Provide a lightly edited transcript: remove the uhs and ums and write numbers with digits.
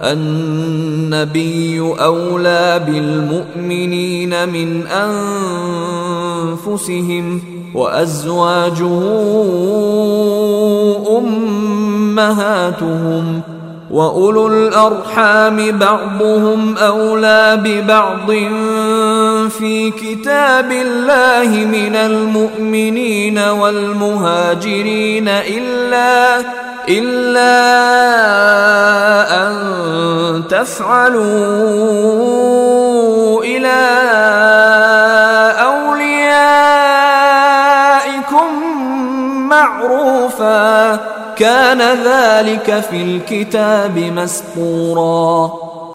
النبي أولى بالمؤمنين من أنفسهم وأزواجه أمهاتهم وأولو الأرحام بعضهم أولى ببعض في كتاب الله من المؤمنين والمهاجرين إلا أن تفعلوا إلى أوليائكم معروفا كان ذلك في الكتاب مسطورا.